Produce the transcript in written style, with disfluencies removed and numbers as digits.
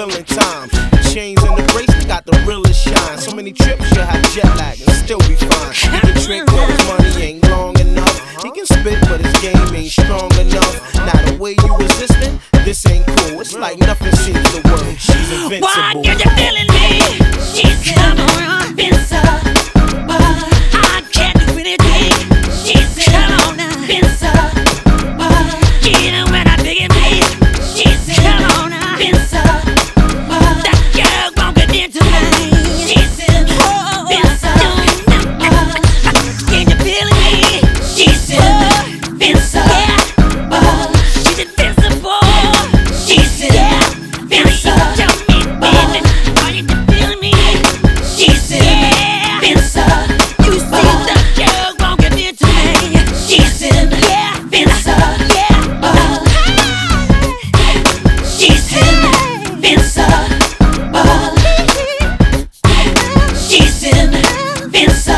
fulfilling times. The chains and the bracelet got the realest shine. So many trips you'll have jet lag and still be fine. He can trick but his money ain't long enough. He can spit but his game ain't strong enough. Now the way you resisting, this ain't cool. It's like nothing seems to work. She's invincible. Why are you feeling me? She's invincible. I can't do anything. She's invincible. Even when I dig it, me, she's invincible. That girl won't get into me. She's invincible. Can you feel me? She's invincible. She's invincible. She's invincible. Tell me, baby, are you feeling me? She's invincible. You see that girl won't get into me. She's invincible. She's invincible. She's invincible.